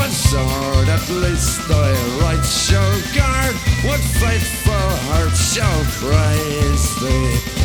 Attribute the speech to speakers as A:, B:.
A: what sword at least thy right shall guard, what faithful heart shall praise thee.